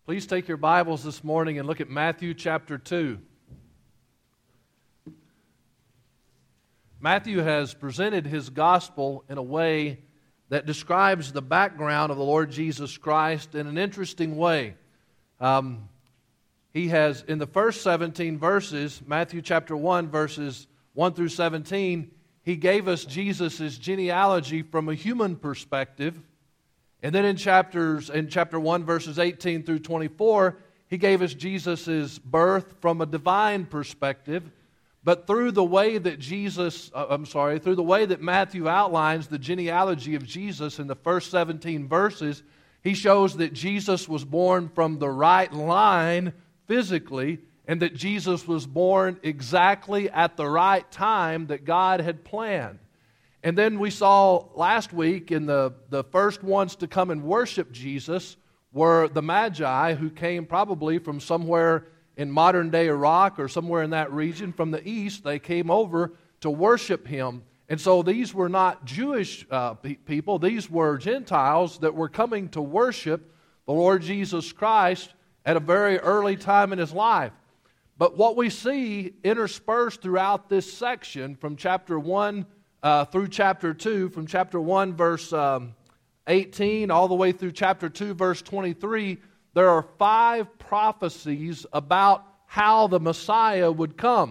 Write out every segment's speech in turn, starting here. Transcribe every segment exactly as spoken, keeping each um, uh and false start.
Please take your Bibles this morning and look at Matthew chapter two. Matthew has presented his gospel in a way that describes the background of the Lord Jesus Christ in an interesting way. Um, he has, in the first seventeen verses, Matthew chapter one, verses one through seventeen, he gave us Jesus' genealogy from a human perspective. And then in chapters in chapter one, verses eighteen through twenty-four, he gave us Jesus' birth from a divine perspective. But through the way that Jesus, uh, I'm sorry, through the way that Matthew outlines the genealogy of Jesus in the first seventeen verses, he shows that Jesus was born from the right line physically, and that Jesus was born exactly at the right time that God had planned. And then we saw last week in the, the first ones to come and worship Jesus were the Magi, who came probably from somewhere in modern-day Iraq or somewhere in that region from the east. They came over to worship Him. And so these were not Jewish uh, pe- people. These were Gentiles that were coming to worship the Lord Jesus Christ at a very early time in His life. But what we see interspersed throughout this section from chapter one Uh, through chapter two, from chapter one, verse um, eighteen, all the way through chapter two, verse twenty-three, there are five prophecies about how the Messiah would come.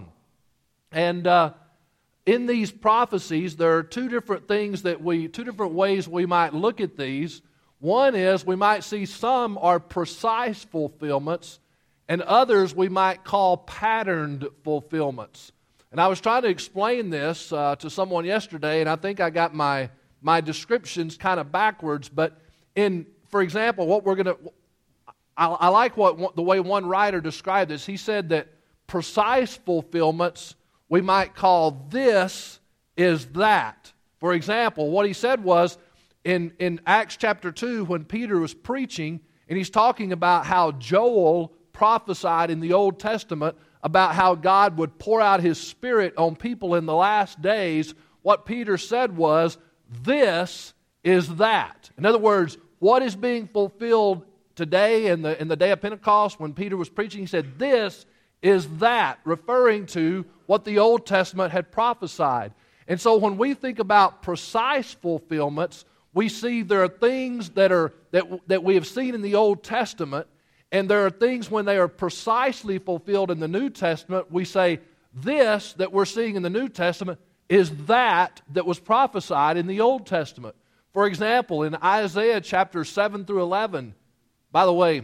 And uh, in these prophecies, there are two different things that we, two different ways we might look at these. One is we might see some are precise fulfillments, and others we might call patterned fulfillments. And I was trying to explain this uh, to someone yesterday, and I think I got my my descriptions kind of backwards. But in, for example, what we're going to, I, I like what the way one writer described this. He said that precise fulfillments we might call this is that. For example, what he said was in in Acts chapter two, when Peter was preaching, and he's talking about how Joel prophesied in the Old Testament about how God would pour out His Spirit on people in the last days. What Peter said was, this is that. In other words, what is being fulfilled today in the, in the day of Pentecost when Peter was preaching, he said, this is that, referring to what the Old Testament had prophesied. And so when we think about precise fulfillments, we see there are things that are that, that we have seen in the Old Testament, and there are things when they are precisely fulfilled in the New Testament, we say, this that we're seeing in the New Testament is that that was prophesied in the Old Testament. For example, in Isaiah chapter seven through eleven, by the way,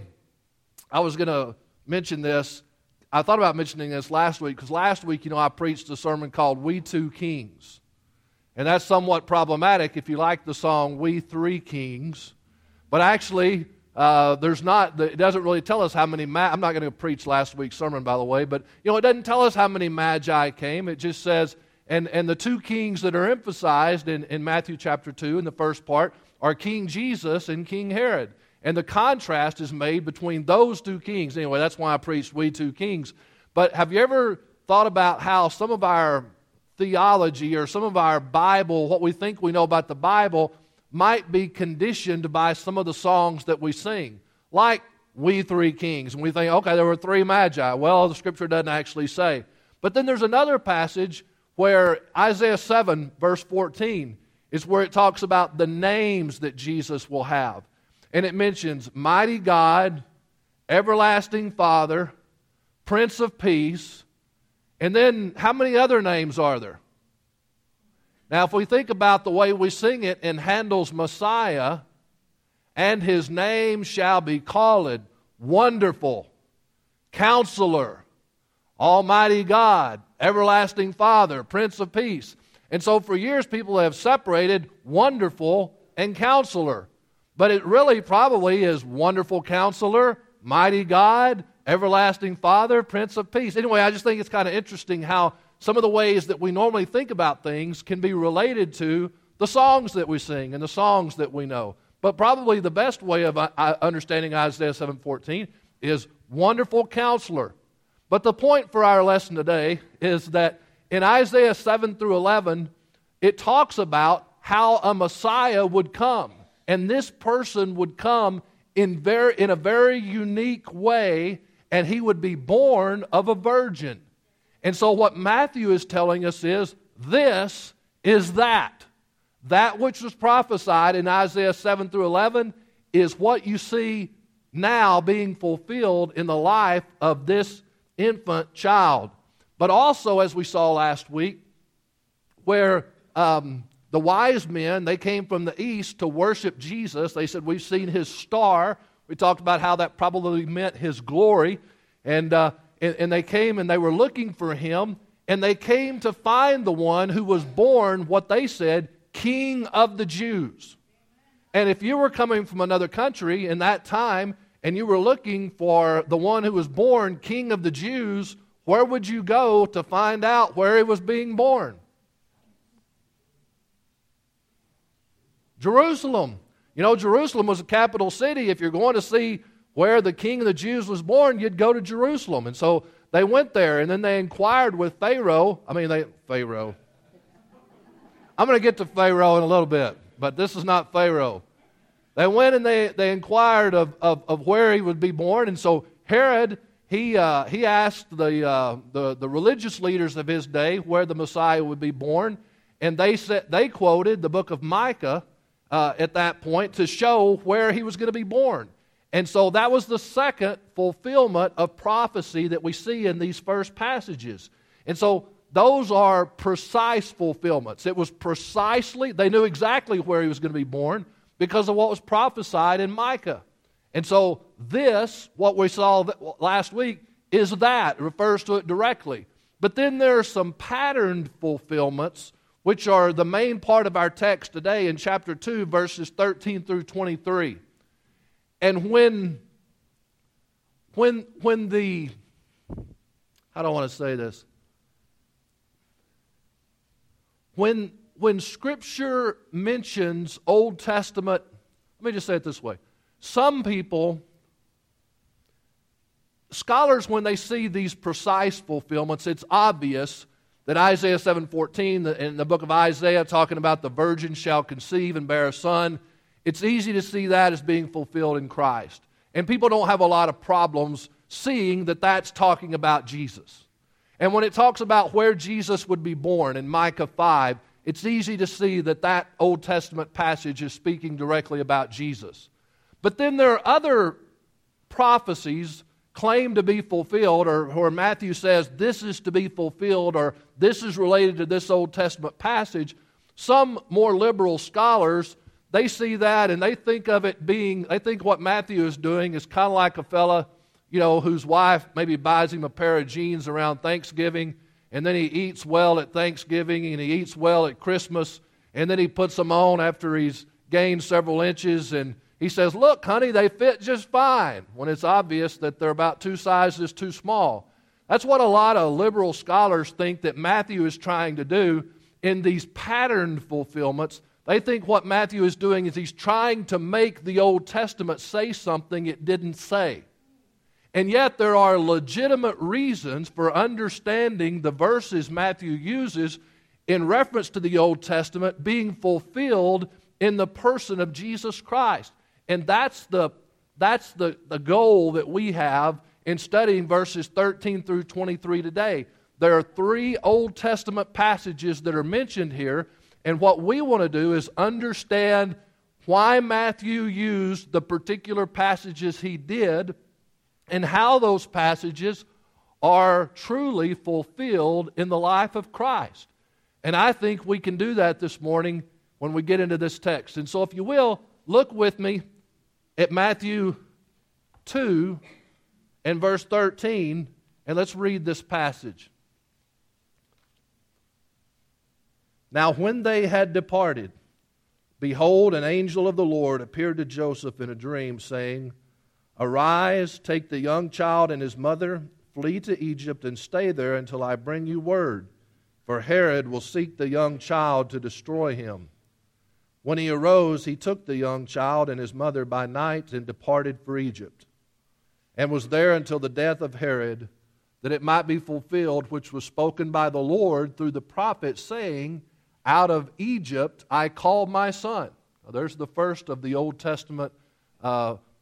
I was going to mention this. I thought about mentioning this last week, because last week, you know, I preached a sermon called We Two Kings. And that's somewhat problematic if you like the song We Three Kings. But actually, Uh, there's not, it doesn't really tell us how many, ma- I'm not going to preach last week's sermon, by the way, but, you know, it doesn't tell us how many magi came. It just says, and, and the two kings that are emphasized in, in Matthew chapter two, in the first part, are King Jesus and King Herod. And the contrast is made between those two kings. Anyway, that's why I preached We Two Kings. But have you ever thought about how some of our theology or some of our Bible, what we think we know about the Bible, might be conditioned by some of the songs that we sing, like We Three Kings. And we think, okay, there were three magi. Well, the Scripture doesn't actually say. But then there's another passage where Isaiah seven, verse fourteen, is where it talks about the names that Jesus will have. And it mentions Mighty God, Everlasting Father, Prince of Peace. And then how many other names are there? Now, if we think about the way we sing it in Handel's Messiah, and His name shall be called Wonderful, Counselor, Almighty God, Everlasting Father, Prince of Peace. And so for years people have separated Wonderful and Counselor. But it really probably is Wonderful Counselor, Mighty God, Everlasting Father, Prince of Peace. Anyway, I just think it's kind of interesting how some of the ways that we normally think about things can be related to the songs that we sing and the songs that we know. But probably the best way of understanding Isaiah seven fourteen is Wonderful Counselor. But the point for our lesson today is that in Isaiah seven through eleven, it talks about how a Messiah would come. And this person would come in, very, in a very unique way, and he would be born of a virgin. And so what Matthew is telling us is, this is that. That which was prophesied in Isaiah seven through eleven is what you see now being fulfilled in the life of this infant child. But also, as we saw last week, where um, the wise men, they came from the east to worship Jesus. They said, we've seen his star. We talked about how that probably meant his glory. And, uh, and, and they came and they were looking for him. And they came to find the one who was born, what they said, King of the Jews. And if you were coming from another country in that time and you were looking for the one who was born King of the Jews, where would you go to find out where he was being born? Jerusalem. You know, Jerusalem was a capital city. If you're going to see where the King of the Jews was born, you'd go to Jerusalem. And so they went there, and then they inquired with Pharaoh. I mean, they Pharaoh. I'm going to get to Pharaoh in a little bit, but this is not Pharaoh. They went and they, they inquired of, of, of where he would be born, and so Herod, he uh, he asked the, uh, the the religious leaders of his day where the Messiah would be born, and they said they quoted the book of Micah uh, at that point to show where he was going to be born. And so that was the second fulfillment of prophecy that we see in these first passages. And so those are precise fulfillments. It was precisely, they knew exactly where he was going to be born because of what was prophesied in Micah. And so this, what we saw last week, is that. It refers to it directly. But then there are some patterned fulfillments, which are the main part of our text today in chapter two, verses thirteen through twenty-three. And when, when, when the, how do I want to say this? When, when Scripture mentions Old Testament, let me just say it this way. Some people, scholars, when they see these precise fulfillments, it's obvious that Isaiah seven fourteen, in the book of Isaiah, talking about the virgin shall conceive and bear a son, it's easy to see that as being fulfilled in Christ. And people don't have a lot of problems seeing that that's talking about Jesus. And when it talks about where Jesus would be born in Micah five, it's easy to see that that Old Testament passage is speaking directly about Jesus. But then there are other prophecies claimed to be fulfilled, or where Matthew says this is to be fulfilled, or this is related to this Old Testament passage. Some more liberal scholars, they see that and they think of it being, they think what Matthew is doing is kind of like a fella, you know, whose wife maybe buys him a pair of jeans around Thanksgiving, and then he eats well at Thanksgiving, and he eats well at Christmas, and then he puts them on after he's gained several inches, and he says, look, honey, they fit just fine, when it's obvious that they're about two sizes too small. That's what a lot of liberal scholars think that Matthew is trying to do in these patterned fulfillments. They think what Matthew is doing is he's trying to make the Old Testament say something it didn't say. And yet there are legitimate reasons for understanding the verses Matthew uses in reference to the Old Testament being fulfilled in the person of Jesus Christ. And that's the, that's the, the goal that we have in studying verses thirteen through twenty-three today. There are three Old Testament passages that are mentioned here, and what we want to do is understand why Matthew used the particular passages he did and how those passages are truly fulfilled in the life of Christ. And I think we can do that this morning when we get into this text. And so if you will, look with me at Matthew two and verse thirteen, and let's read this passage. Now when they had departed, behold, an angel of the Lord appeared to Joseph in a dream, saying, Arise, take the young child and his mother, flee to Egypt, and stay there until I bring you word, for Herod will seek the young child to destroy him. When he arose, he took the young child and his mother by night and departed for Egypt, and was there until the death of Herod, that it might be fulfilled which was spoken by the Lord through the prophet, saying, Out of Egypt I called my son. Now, there's the first of the Old Testament uh,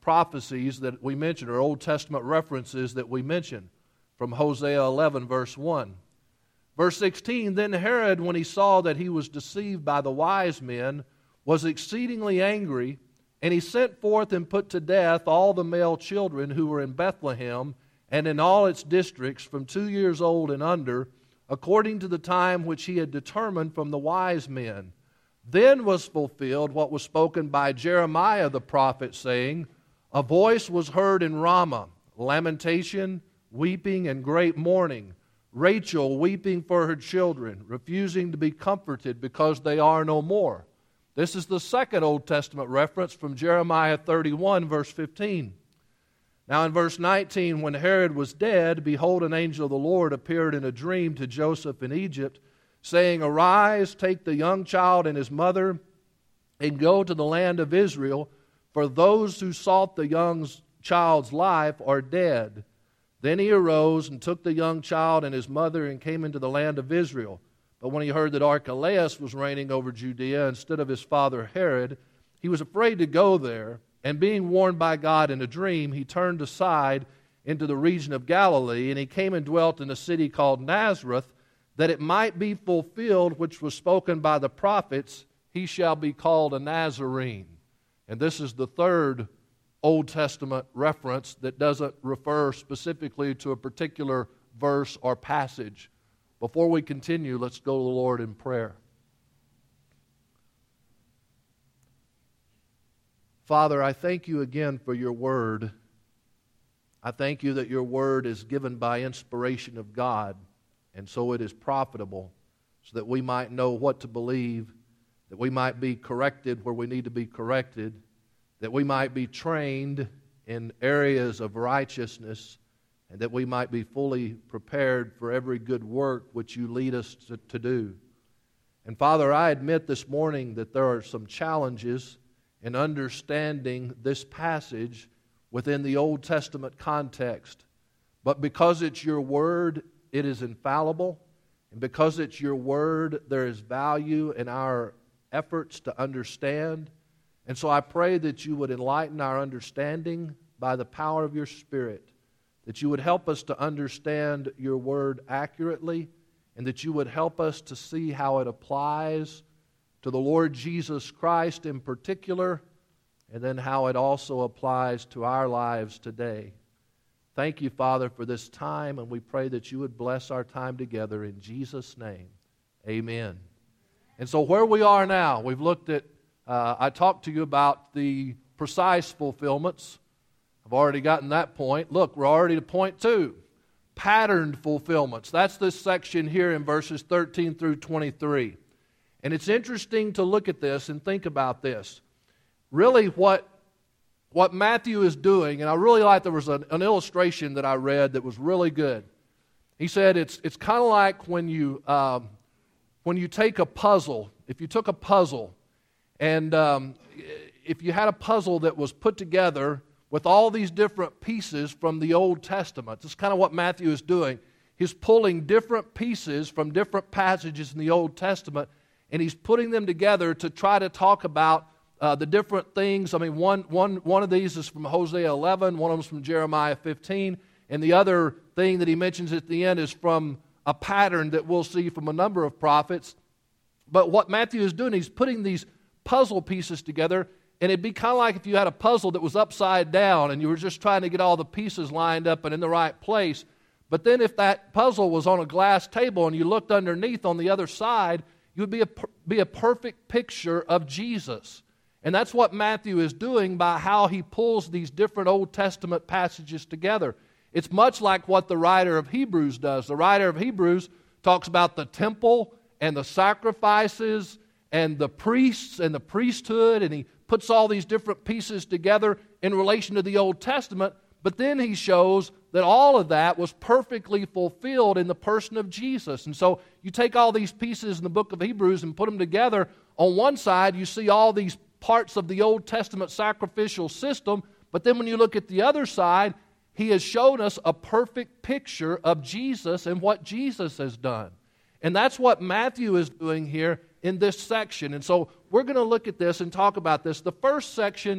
prophecies that we mentioned, or Old Testament references that we mentioned from Hosea eleven, verse one. Verse sixteen, then Herod, when he saw that he was deceived by the wise men, was exceedingly angry, and he sent forth and put to death all the male children who were in Bethlehem and in all its districts from two years old and under, according to the time which he had determined from the wise men. Then was fulfilled what was spoken by Jeremiah the prophet, saying, a voice was heard in Ramah, lamentation, weeping, and great mourning, Rachel weeping for her children, refusing to be comforted because they are no more. This is the second Old Testament reference from Jeremiah thirty-one, verse fifteen. Now in verse nineteen, when Herod was dead, behold, an angel of the Lord appeared in a dream to Joseph in Egypt, saying, arise, take the young child and his mother, and go to the land of Israel, for those who sought the young child's life are dead. Then he arose and took the young child and his mother and came into the land of Israel. But when he heard that Archelaus was reigning over Judea instead of his father Herod, he was afraid to go there, and being warned by God in a dream, he turned aside into the region of Galilee, and he came and dwelt in a city called Nazareth, that it might be fulfilled which was spoken by the prophets, he shall be called a Nazarene. And this is the third Old Testament reference that doesn't refer specifically to a particular verse or passage. Before we continue, let's go to the Lord in prayer. Father, I thank you again for your word. I thank you that your word is given by inspiration of God, and so it is profitable, so that we might know what to believe, that we might be corrected where we need to be corrected, that we might be trained in areas of righteousness, and that we might be fully prepared for every good work which you lead us to, to do. And Father, I admit this morning that there are some challenges in understanding this passage within the Old Testament context. But because it's your word, it is infallible. And because it's your word, there is value in our efforts to understand. And so I pray that you would enlighten our understanding by the power of your Spirit, that you would help us to understand your word accurately, and that you would help us to see how it applies to the Lord Jesus Christ in particular, and then how it also applies to our lives today. Thank you, Father, for this time, and we pray that you would bless our time together in Jesus' name. Amen. And so where we are now, we've looked at, uh, I talked to you about the precise fulfillments. I've already gotten that point. Look, we're already to point two. Patterned fulfillments. That's this section here in verses thirteen through twenty-three. And it's interesting to look at this and think about this. Really what, what Matthew is doing, and I really like, there was an, an illustration that I read that was really good. He said it's, it's kind of like when you, um, when you take a puzzle. If you took a puzzle, and um, if you had a puzzle that was put together with all these different pieces from the Old Testament. That's kind of what Matthew is doing. He's pulling different pieces from different passages in the Old Testament, and he's putting them together to try to talk about uh, the different things. I mean, one, one, one of these is from Hosea eleven, one of them is from Jeremiah fifteen, and the other thing that he mentions at the end is from a pattern that we'll see from a number of prophets. But what Matthew is doing, he's putting these puzzle pieces together. And it'd be kind of like if you had a puzzle that was upside down and you were just trying to get all the pieces lined up and in the right place. But then if that puzzle was on a glass table and you looked underneath on the other side, you would be a, be a perfect picture of Jesus. And that's what Matthew is doing by how he pulls these different Old Testament passages together. It's much like what the writer of Hebrews does. The writer of Hebrews talks about the temple and the sacrifices and the priests and the priesthood, and he puts all these different pieces together in relation to the Old Testament, but then he shows that all of that was perfectly fulfilled in the person of Jesus. And so you take all these pieces in the book of Hebrews and put them together. On one side, you see all these parts of the Old Testament sacrificial system, but then when you look at the other side, he has shown us a perfect picture of Jesus and what Jesus has done. And that's what Matthew is doing here in this section. And so we're going to look at this and talk about this. The first section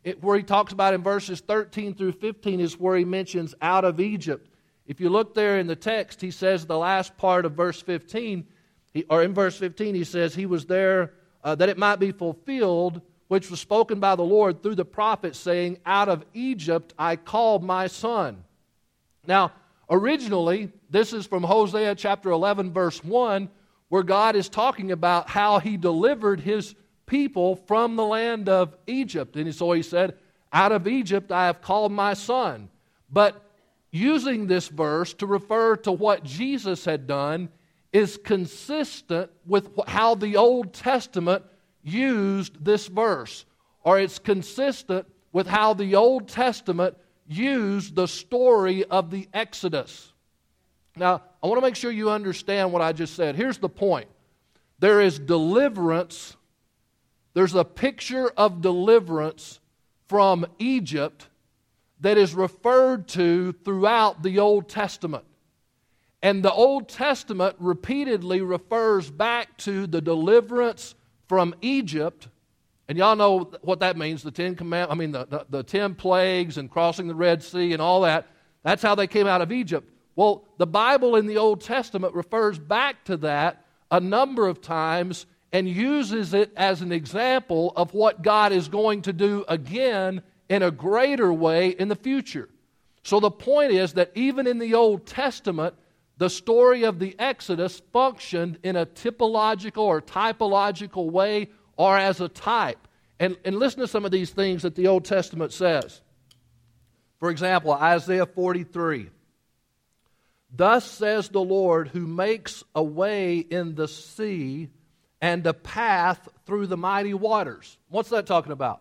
it, where he talks about in verses thirteen through fifteen is where he mentions out of Egypt. If you look there in the text, he says the last part of verse fifteen, he, or in verse fifteen, he says he was there uh, that it might be fulfilled, which was spoken by the Lord through the prophet, saying, out of Egypt I called my son. Now, originally, this is from Hosea chapter eleven, verse one, where God is talking about how he delivered his people from the land of Egypt. And so he said, out of Egypt I have called my son. But using this verse to refer to what Jesus had done is consistent with how the Old Testament used this verse, or it's consistent with how the Old Testament used the story of the Exodus. Now, I want to make sure you understand what I just said. Here's the point. There is deliverance, there's a picture of deliverance from Egypt that is referred to throughout the Old Testament. And the Old Testament repeatedly refers back to the deliverance from Egypt. And y'all know what that means, the Ten Commandments, I mean the, the, the ten plagues and crossing the Red Sea and all that. That's how they came out of Egypt. Well, the Bible in the Old Testament refers back to that a number of times and uses it as an example of what God is going to do again in a greater way in the future. So the point is that even in the Old Testament, the story of the Exodus functioned in a typological or typological way or as a type. And, and listen to some of these things that the Old Testament says. For example, Isaiah forty-three. Thus says the Lord, who makes a way in the sea and a path through the mighty waters. What's that talking about?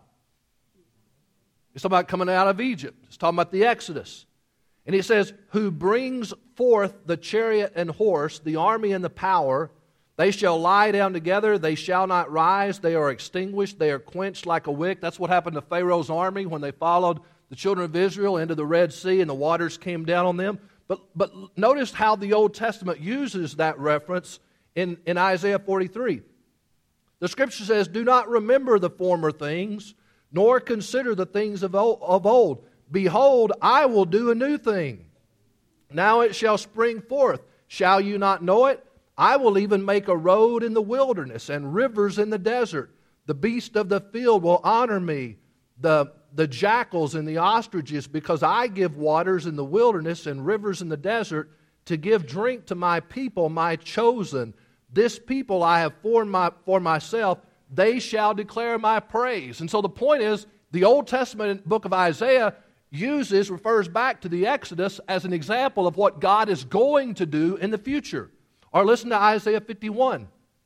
It's talking about coming out of Egypt. It's talking about the Exodus. And he says, who brings forth the chariot and horse, the army and the power. They shall lie down together, they shall not rise, they are extinguished, they are quenched like a wick. That's what happened to Pharaoh's army when they followed the children of Israel into the Red Sea and the waters came down on them. But, but notice how the Old Testament uses that reference in, in Isaiah forty-three. The Scripture says, do not remember the former things, nor consider the things of old. Behold, I will do a new thing. Now it shall spring forth. Shall you not know it? I will even make a road in the wilderness and rivers in the desert. The beasts of the field will honor me, the, the jackals and the ostriches, because I give waters in the wilderness and rivers in the desert to give drink to my people, my chosen. This people I have formed my, for myself, they shall declare my praise. And so the point is, the Old Testament book of Isaiah uses, refers back to the Exodus as an example of what God is going to do in the future. Or listen to Isaiah fifty-one.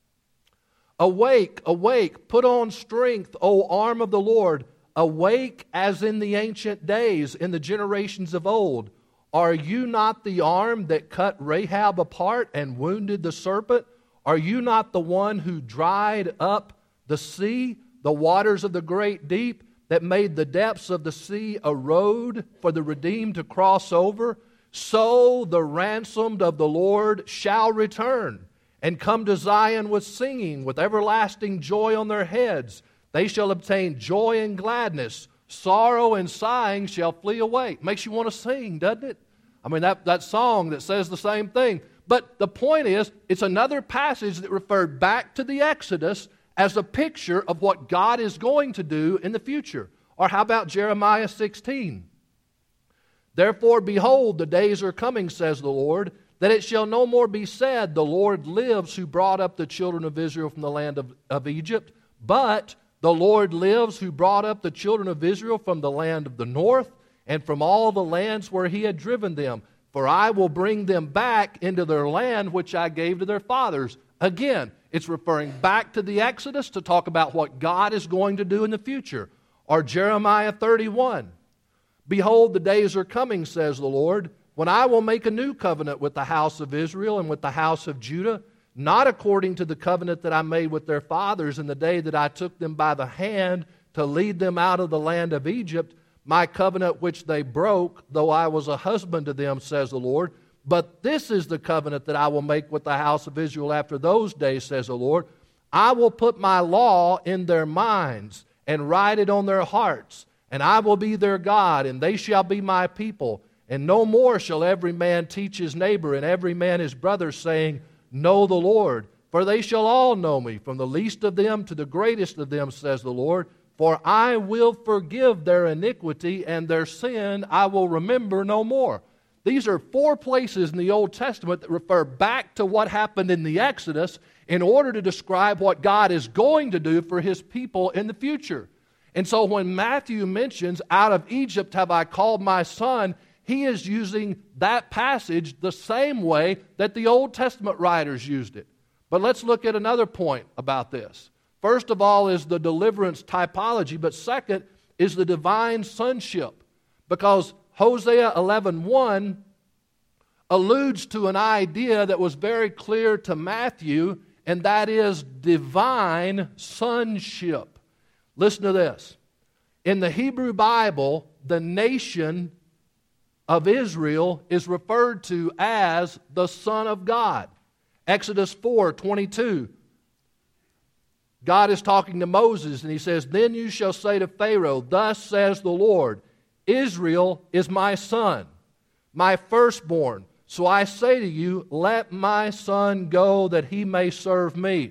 Awake, awake, put on strength, O arm of the Lord. Awake as in the ancient days, in the generations of old. Are you not the arm that cut Rahab apart and wounded the serpent? Are you not the one who dried up the sea, the waters of the great deep, that made the depths of the sea a road for the redeemed to cross over? So the ransomed of the Lord shall return and come to Zion with singing, with everlasting joy on their heads. They shall obtain joy and gladness. Sorrow and sighing shall flee away. Makes you want to sing, doesn't it? I mean, that, that song that says the same thing. But the point is, it's another passage that referred back to the Exodus as a picture of what God is going to do in the future. Or how about Jeremiah sixteen? Therefore, behold, the days are coming, says the Lord, that it shall no more be said, the Lord lives who brought up the children of Israel from the land of, of Egypt, but the Lord lives who brought up the children of Israel from the land of the north and from all the lands where he had driven them. For I will bring them back into their land which I gave to their fathers. Again, it's referring back to the Exodus to talk about what God is going to do in the future. Or Jeremiah thirty-one. Behold, the days are coming, says the Lord, when I will make a new covenant with the house of Israel and with the house of Judah, not according to the covenant that I made with their fathers in the day that I took them by the hand to lead them out of the land of Egypt, my covenant which they broke, though I was a husband to them, says the Lord. But this is the covenant that I will make with the house of Israel after those days, says the Lord. I will put my law in their minds and write it on their hearts. And I will be their God, and they shall be my people. And no more shall every man teach his neighbor, and every man his brother, saying, Know the Lord. For they shall all know me, from the least of them to the greatest of them, says the Lord. For I will forgive their iniquity, and their sin I will remember no more. These are four places in the Old Testament that refer back to what happened in the Exodus in order to describe what God is going to do for His people in the future. And so when Matthew mentions, out of Egypt have I called my son, he is using that passage the same way that the Old Testament writers used it. But let's look at another point about this. First of all is the deliverance typology, but second is the divine sonship. Because Hosea eleven one alludes to an idea that was very clear to Matthew, and that is divine sonship. Listen to this. In the Hebrew Bible, the nation of Israel is referred to as the Son of God. Exodus four twenty-two. God is talking to Moses, and He says, Then you shall say to Pharaoh, Thus says the Lord, Israel is my son, my firstborn. So I say to you, let my son go that he may serve me.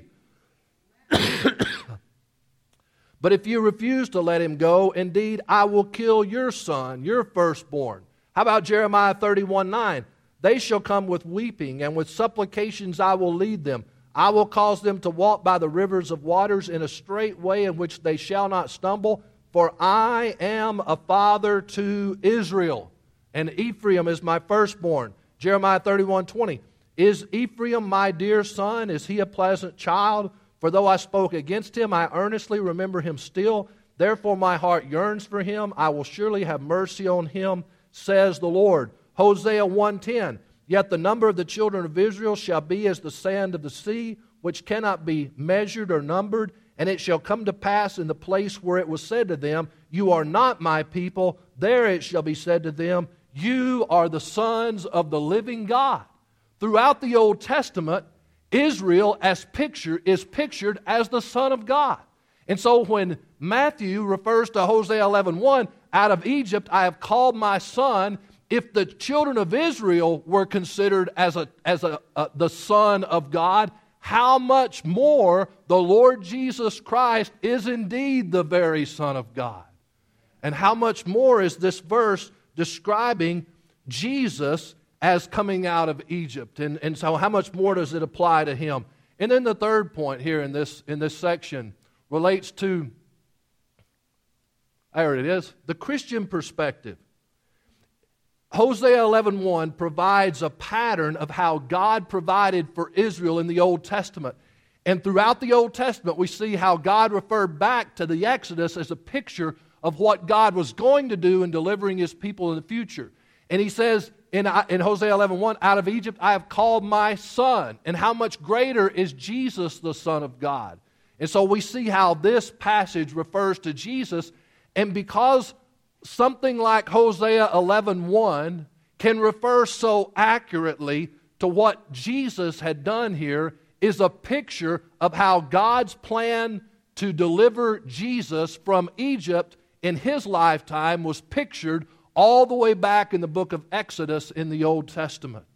But if you refuse to let him go, indeed, I will kill your son, your firstborn. How about Jeremiah thirty-one nine? They shall come with weeping, and with supplications I will lead them. I will cause them to walk by the rivers of waters in a straight way in which they shall not stumble. For I am a father to Israel, and Ephraim is my firstborn. Jeremiah thirty-one twenty. Is Ephraim my dear son? Is he a pleasant child? For though I spoke against him, I earnestly remember him still. Therefore my heart yearns for him. I will surely have mercy on him, says the Lord. Hosea one ten. Yet the number of the children of Israel shall be as the sand of the sea, which cannot be measured or numbered. And it shall come to pass in the place where it was said to them, You are not my people. There it shall be said to them, You are the sons of the living God. Throughout the Old Testament, Israel as picture is pictured as the Son of God. And so when Matthew refers to Hosea eleven one, out of Egypt I have called my son, if the children of Israel were considered as a as a, a the Son of God, how much more the Lord Jesus Christ is indeed the very Son of God. And how much more is this verse describing Jesus as coming out of Egypt? And, and so how much more does it apply to Him? And then the third point here in this, in this section relates to, there it is, the Christian perspective. Hosea eleven one provides a pattern of how God provided for Israel in the Old Testament. And throughout the Old Testament, we see how God referred back to the Exodus as a picture of what God was going to do in delivering His people in the future. And He says in, in Hosea eleven one, out of Egypt I have called my son. And how much greater is Jesus the Son of God? And so we see how this passage refers to Jesus. And because something like Hosea eleven one can refer so accurately to what Jesus had done here, is a picture of how God's plan to deliver Jesus from Egypt in His lifetime was pictured all the way back in the book of Exodus in the Old Testament.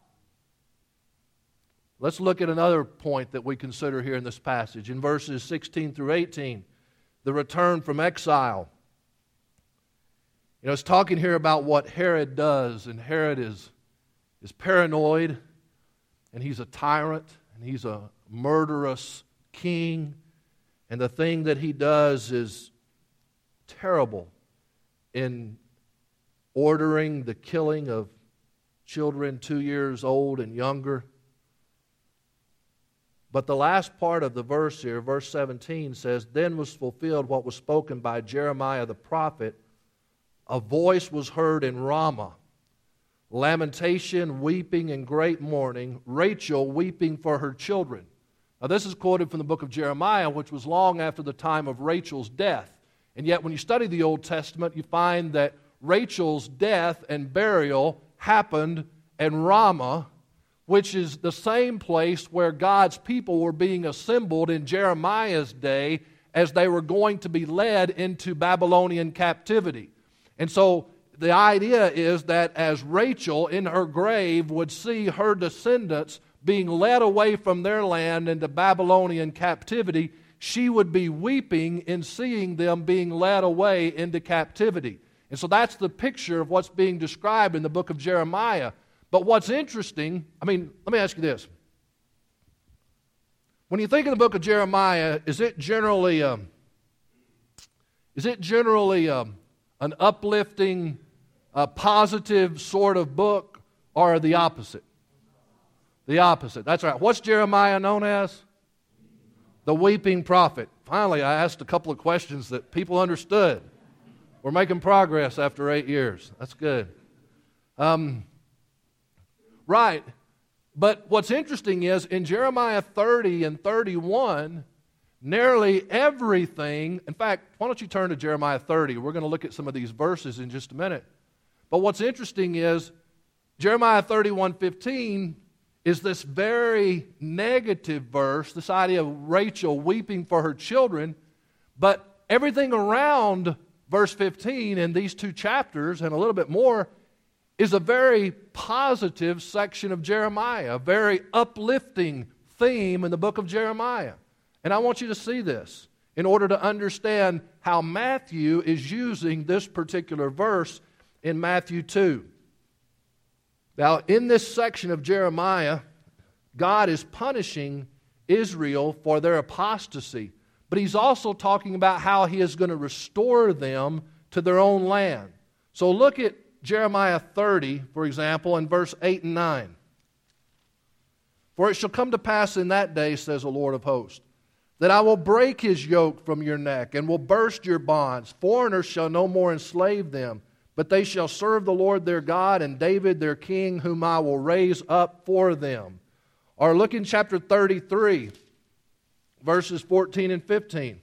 Let's look at another point that we consider here in this passage. In verses sixteen through eighteen, the return from exile. You know, it's talking here about what Herod does, and Herod is, is paranoid, and he's a tyrant, and he's a murderous king, and the thing that he does is terrible in ordering the killing of children two years old and younger. But the last part of the verse here, verse seventeen, says, Then was fulfilled what was spoken by Jeremiah the prophet. A voice was heard in Ramah, lamentation, weeping, and great mourning, Rachel weeping for her children. Now this is quoted from the book of Jeremiah, which was long after the time of Rachel's death. And yet when you study the Old Testament, you find that Rachel's death and burial happened in Ramah, which is the same place where God's people were being assembled in Jeremiah's day as they were going to be led into Babylonian captivity. And so the idea is that as Rachel in her grave would see her descendants being led away from their land into Babylonian captivity, she would be weeping in seeing them being led away into captivity. And so that's the picture of what's being described in the book of Jeremiah. But what's interesting, I mean, let me ask you this. When you think of the book of Jeremiah, is it generally, um, is it generally um, an uplifting, uh, positive sort of book, or the opposite? The opposite. That's right. What's Jeremiah known as? The weeping prophet. Finally, I asked a couple of questions that people understood. We're making progress after eight years. That's good. Um, right. But what's interesting is in Jeremiah thirty and thirty-one, nearly everything, in fact, why don't you turn to Jeremiah thirty? We're going to look at some of these verses in just a minute. But what's interesting is Jeremiah thirty-one fifteen is this very negative verse, this idea of Rachel weeping for her children, but everything around verse fifteen in these two chapters and a little bit more is a very positive section of Jeremiah, a very uplifting theme in the book of Jeremiah. And I want you to see this in order to understand how Matthew is using this particular verse in Matthew two. Now, in this section of Jeremiah, God is punishing Israel for their apostasy, but He's also talking about how He is going to restore them to their own land. So look at Jeremiah thirty, for example, in verse eight and nine. For it shall come to pass in that day, says the Lord of hosts, that I will break his yoke from your neck and will burst your bonds. Foreigners shall no more enslave them, but they shall serve the Lord their God and David their king, whom I will raise up for them. Or look in chapter thirty-three, verses fourteen and fifteen.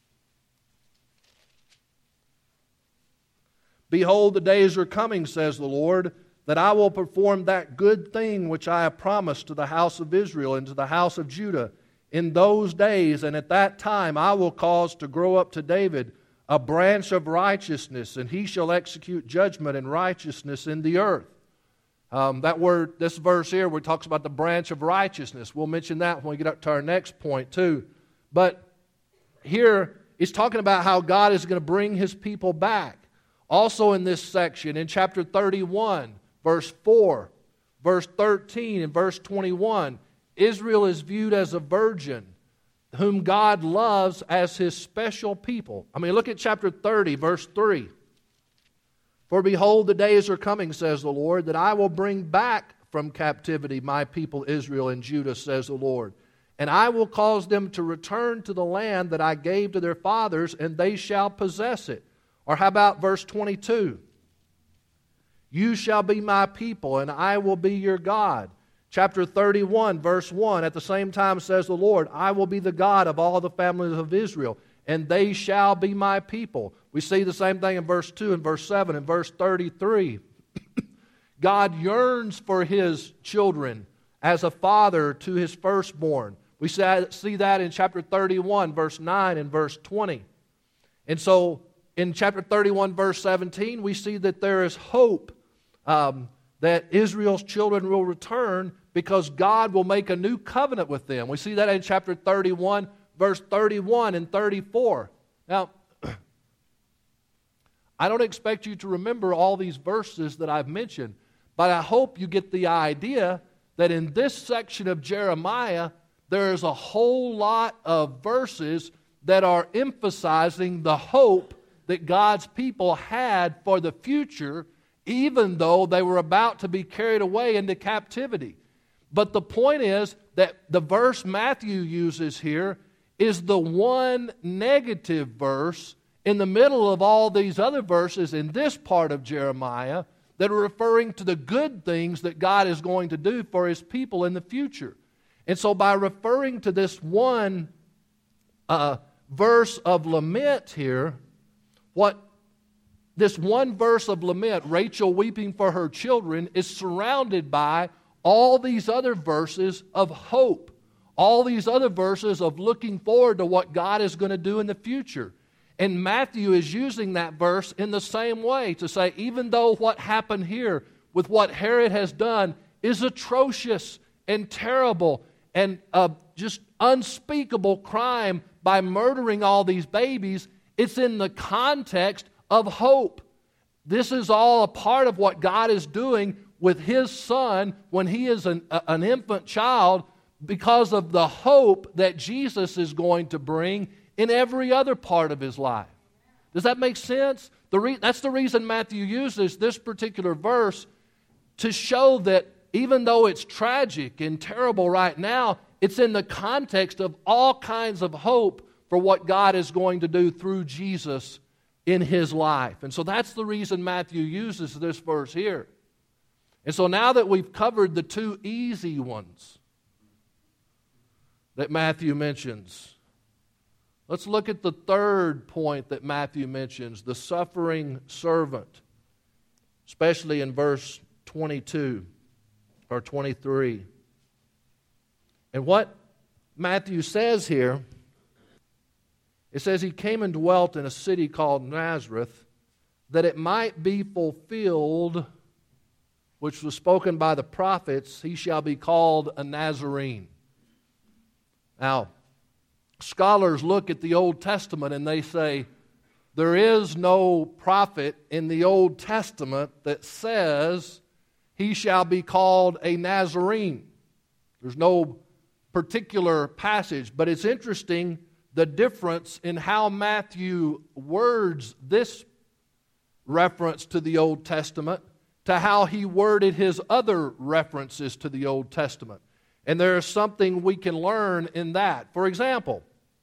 Behold, the days are coming, says the Lord, that I will perform that good thing which I have promised to the house of Israel and to the house of Judah. In those days and at that time I will cause to grow up to David a branch of righteousness, and he shall execute judgment and righteousness in the earth. Um, that word, this verse here, where it talks about the branch of righteousness. We'll mention that when we get up to our next point too. But here, it's talking about how God is going to bring His people back. Also in this section, in chapter thirty-one, verse four, verse thirteen, and verse twenty-one, Israel is viewed as a virgin whom God loves as His special people. I mean, look at chapter thirty, verse three. For behold, the days are coming, says the Lord, that I will bring back from captivity my people Israel and Judah, says the Lord. And I will cause them to return to the land that I gave to their fathers, and they shall possess it. Or how about verse twenty-two? You shall be my people, and I will be your God. Chapter thirty-one, verse one, at the same time says the Lord, I will be the God of all the families of Israel, and they shall be my people. We see the same thing in verse two and verse seven and verse thirty-three. God yearns for His children as a father to his firstborn. We see that in chapter thirty-one, verse nine and verse twenty. And so in chapter thirty-one, verse seventeen, we see that there is hope um, that Israel's children will return because God will make a new covenant with them. We see that in chapter thirty-one, verse thirty-one and thirty-four. Now, I don't expect you to remember all these verses that I've mentioned, but I hope you get the idea that in this section of Jeremiah, there is a whole lot of verses that are emphasizing the hope that God's people had for the future, even though they were about to be carried away into captivity. But the point is that the verse Matthew uses here is the one negative verse in the middle of all these other verses in this part of Jeremiah that are referring to the good things that God is going to do for His people in the future. And so by referring to this one uh, verse of lament here, what this one verse of lament, Rachel weeping for her children, is surrounded by all these other verses of hope, all these other verses of looking forward to what God is going to do in the future. And Matthew is using that verse in the same way to say, even though what happened here with what Herod has done is atrocious and terrible and uh, just unspeakable crime by murdering all these babies, it's in the context of hope. This is all a part of what God is doing with His Son when He is an, a, an infant child, because of the hope that Jesus is going to bring in every other part of His life. Does that make sense? The re- that's the reason Matthew uses this particular verse to show that even though it's tragic and terrible right now, it's in the context of all kinds of hope for what God is going to do through Jesus in His life. And so that's the reason Matthew uses this verse here. And so now that we've covered the two easy ones that Matthew mentions, let's look at the third point that Matthew mentions, the suffering servant, especially in verse twenty-two or twenty-three. And what Matthew says here, it says, He came and dwelt in a city called Nazareth, that it might be fulfilled, which was spoken by the prophets, He shall be called a Nazarene. Now, scholars look at the Old Testament and they say, there is no prophet in the Old Testament that says he shall be called a Nazarene. There's no particular passage, but it's interesting the difference in how Matthew words this reference to the Old Testament to how he worded his other references to the Old Testament. And there is something we can learn in that. For example,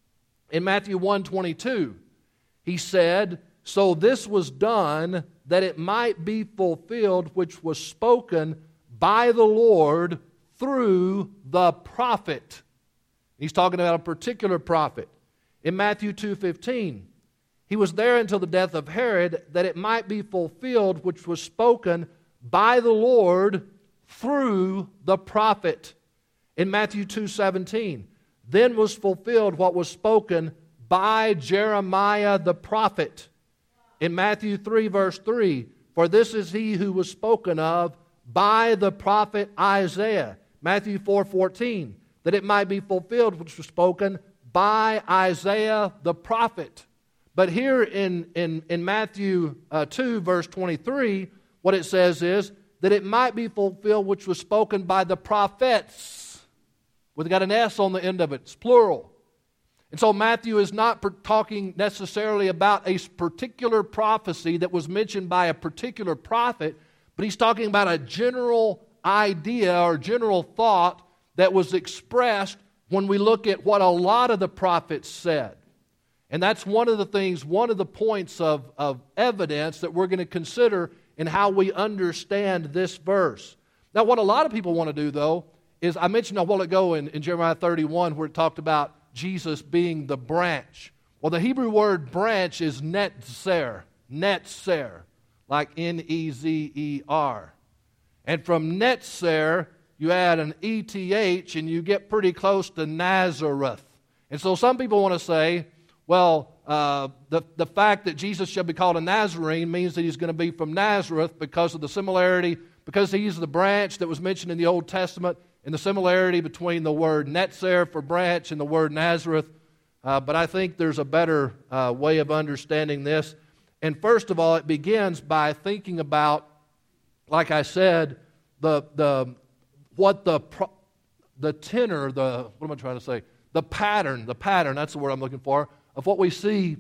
in Matthew one twenty-two, he said, so this was done that it might be fulfilled which was spoken by the Lord through the prophet. He's talking about a particular prophet. In Matthew two fifteen, he was there until the death of Herod, that it might be fulfilled which was spoken by the Lord through the prophet. In Matthew two seventeen, then was fulfilled what was spoken by Jeremiah the prophet. In Matthew three verse three, for this is he who was spoken of by the prophet Isaiah. Matthew four fourteen, that it might be fulfilled which was spoken by Isaiah the prophet. But here in, in, in Matthew uh, two verse twenty-three, what it says is that it might be fulfilled which was spoken by the prophets. We've got an S on the end of it. It's plural. And so Matthew is not per- talking necessarily about a particular prophecy that was mentioned by a particular prophet, but he's talking about a general idea or general thought that was expressed when we look at what a lot of the prophets said. And that's one of the things, one of the points of, of evidence that we're going to consider in how we understand this verse. Now, what a lot of people want to do, though, is I mentioned a while ago in, in Jeremiah thirty-one where it talked about Jesus being the branch. Well, the Hebrew word branch is netzer, netzer, like N E Z E R. And from netzer, you add an E T H and you get pretty close to Nazareth. And so some people want to say, well, uh, the, the fact that Jesus shall be called a Nazarene means that he's going to be from Nazareth because of the similarity, because he's the branch that was mentioned in the Old Testament, and the similarity between the word netzer for branch and the word Nazareth. Uh, but I think there's a better uh, way of understanding this. And first of all, it begins by thinking about, like I said, the the what the pro, the tenor, the what am I trying to say? The pattern, the pattern, that's the word I'm looking for, of what we see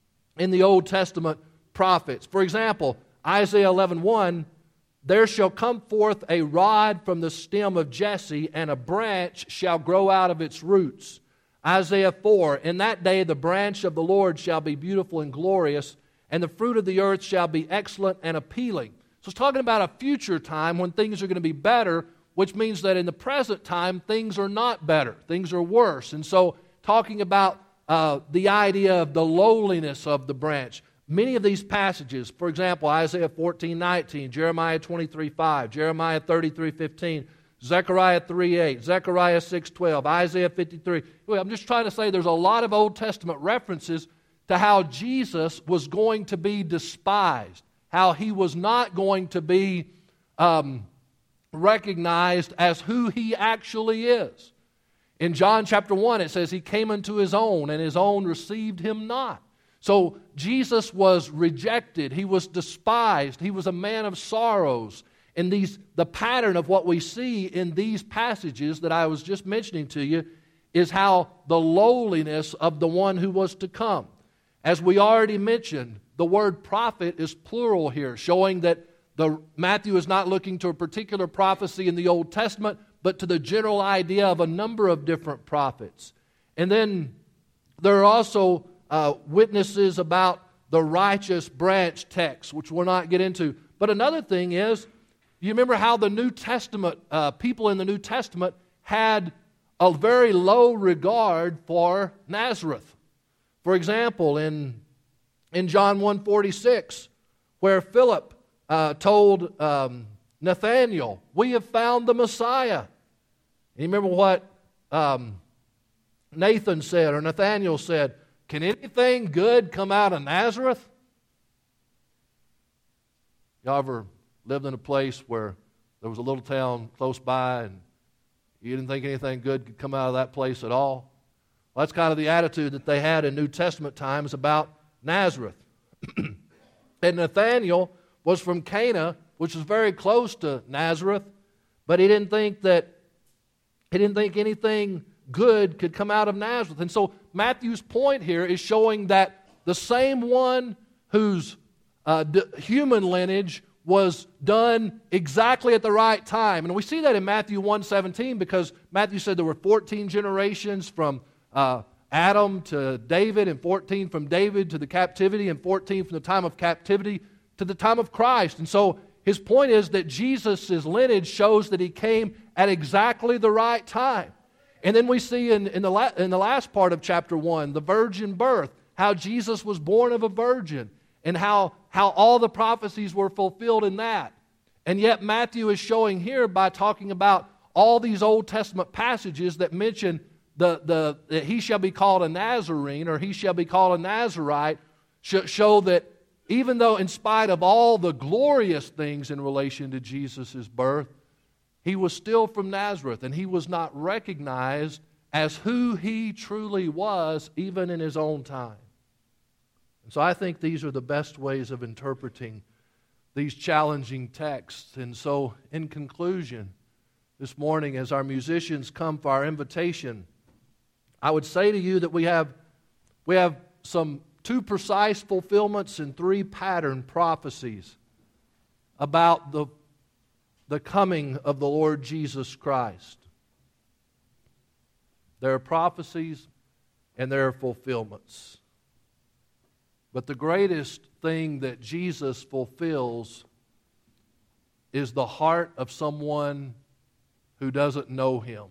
in the Old Testament prophets. For example, Isaiah eleven one, there shall come forth a rod from the stem of Jesse, and a branch shall grow out of its roots. Isaiah four, in that day the branch of the Lord shall be beautiful and glorious, and the fruit of the earth shall be excellent and appealing. So it's talking about a future time when things are going to be better, which means that in the present time things are not better, things are worse. And so talking about uh, the idea of the lowliness of the branch. Many of these passages, for example, Isaiah fourteen nineteen, Jeremiah twenty-three five, Jeremiah thirty-three fifteen, Zechariah three eight, Zechariah six twelve, Isaiah fifty-three. Well, I'm just trying to say there's a lot of Old Testament references to how Jesus was going to be despised, how he was not going to be um, recognized as who he actually is. In John chapter one, it says he came unto his own, and his own received him not. So Jesus was rejected. He was despised. He was a man of sorrows. And these, the pattern of what we see in these passages that I was just mentioning to you is how the lowliness of the one who was to come. As we already mentioned, the word prophet is plural here, showing that the, Matthew is not looking to a particular prophecy in the Old Testament, but to the general idea of a number of different prophets. And then there are also uh, witnesses about the righteous branch text, which we'll not get into. But another thing is, you remember how the New Testament, uh, people in the New Testament had a very low regard for Nazareth. For example, in, in John one forty-six, where Philip uh, told um, Nathanael, "We have found the Messiah." And you remember what um, Nathan said, or Nathanael said, "Can anything good come out of Nazareth?" Y'all ever lived in a place where there was a little town close by and you didn't think anything good could come out of that place at all? Well, that's kind of the attitude that they had in New Testament times about Nazareth. And Nathanael was from Cana, which is very close to Nazareth, but he didn't think that he didn't think anything good could come out of Nazareth. And so Matthew's point here is showing that the same one whose uh, d- human lineage was done exactly at the right time. And we see that in Matthew one seventeen, because Matthew said there were fourteen generations from uh, Adam to David, and fourteen from David to the captivity, and fourteen from the time of captivity to the time of Christ. And so his point is that Jesus' lineage shows that he came at exactly the right time. And then we see in, in, the la- in the last part of chapter one, the virgin birth, how Jesus was born of a virgin, and how, how all the prophecies were fulfilled in that. And yet Matthew is showing here by talking about all these Old Testament passages that mention the, the, that he shall be called a Nazarene, or he shall be called a Nazarite, sh- show that even though in spite of all the glorious things in relation to Jesus' birth, he was still from Nazareth, and he was not recognized as who he truly was, even in his own time. And so I think these are the best ways of interpreting these challenging texts. And so, in conclusion, this morning, as our musicians come for our invitation, I would say to you that we have, we have some two precise fulfillments and three pattern prophecies about the the coming of the Lord Jesus Christ. There are prophecies and there are fulfillments. But the greatest thing that Jesus fulfills is the heart of someone who doesn't know him.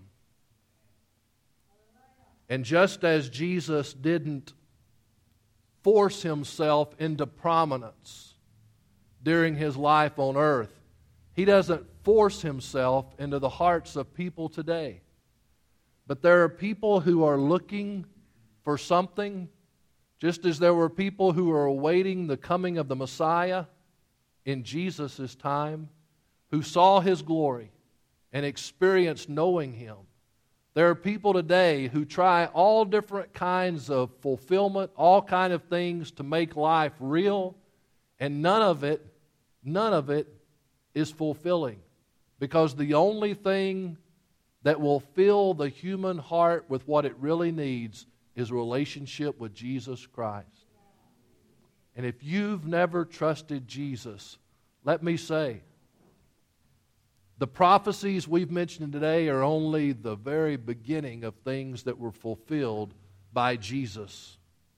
And just as Jesus didn't force himself into prominence during his life on earth, he doesn't force himself into the hearts of people today. But there are people who are looking for something, just as there were people who were awaiting the coming of the Messiah in Jesus' time, who saw his glory and experienced knowing him. There are people today who try all different kinds of fulfillment, all kinds of things to make life real, and none of it, none of it is fulfilling, because the only thing that will fill the human heart with what it really needs is a relationship with Jesus Christ. And if you've never trusted Jesus, let me say, the prophecies we've mentioned today are only the very beginning of things that were fulfilled by Jesus.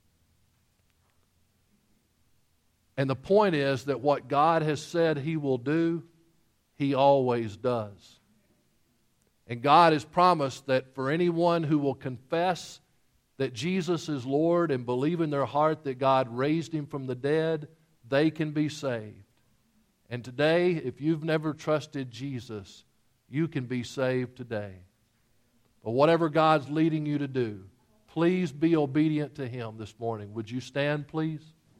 And the point is that what God has said he will do, he always does. And God has promised that for anyone who will confess that Jesus is Lord and believe in their heart that God raised him from the dead, they can be saved. And today, if you've never trusted Jesus, you can be saved today. But whatever God's leading you to do, please be obedient to Him this morning. Would you stand, please?